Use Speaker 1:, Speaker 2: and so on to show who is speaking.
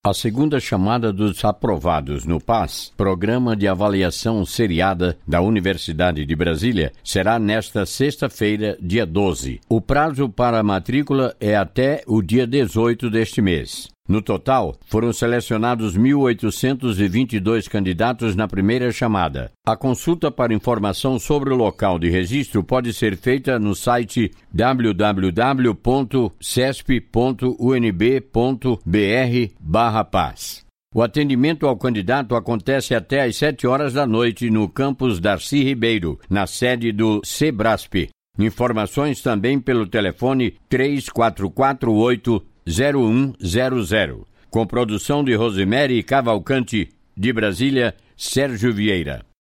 Speaker 1: A segunda chamada dos aprovados no PAS, Programa de Avaliação Seriada da Universidade de Brasília, será nesta sexta-feira, dia 12. O prazo para a matrícula é até o dia 18 deste mês. No total, foram selecionados 1.822 candidatos na primeira chamada. A consulta para informação sobre o local de registro pode ser feita no site www.cesp.unb.br/PAS. O atendimento ao candidato acontece até às 7 horas da noite no campus Darcy Ribeiro, na sede do Sebrasp. Informações também pelo telefone 3448-0100. Com produção de Rosemary Cavalcante, de Brasília, Sérgio Vieira.